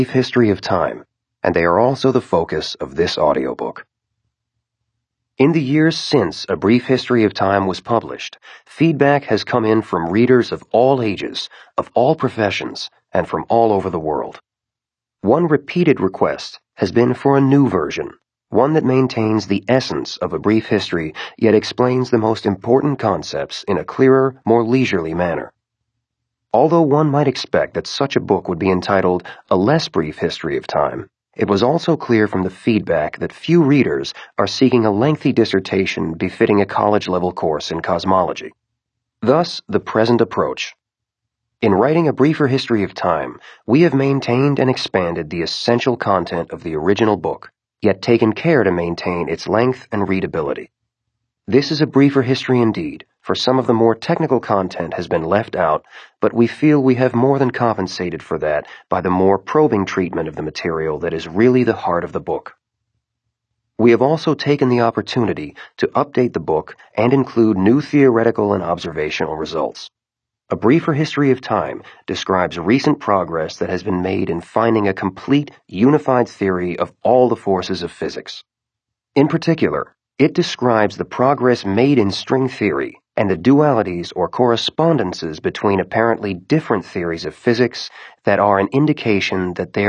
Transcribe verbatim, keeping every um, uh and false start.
history of time, and they are also the focus of this audiobook. In the years since A Brief History of Time was published, feedback has come in from readers of all ages, of all professions, and from all over the world. One repeated request has been for a new version, one that maintains the essence of A Brief History yet explains the most important concepts in a clearer, more leisurely manner. Although one might expect that such a book would be entitled A Less Brief History of Time, it was also clear from the feedback that few readers are seeking a lengthy dissertation befitting a college-level course in cosmology. Thus, the present approach. In writing A Briefer History of Time, we have maintained and expanded the essential content of the original book, yet taken care to maintain its length and readability. This is a briefer history indeed, for some of the more technical content has been left out, but we feel we have more than compensated for that by the more probing treatment of the material that is really the heart of the book. We have also taken the opportunity to update the book and include new theoretical and observational results. A Briefer History of Time describes recent progress that has been made in finding a complete, unified theory of all the forces of physics. In particular, it describes the progress made in string theory and the dualities or correspondences between apparently different theories of physics that are an indication that there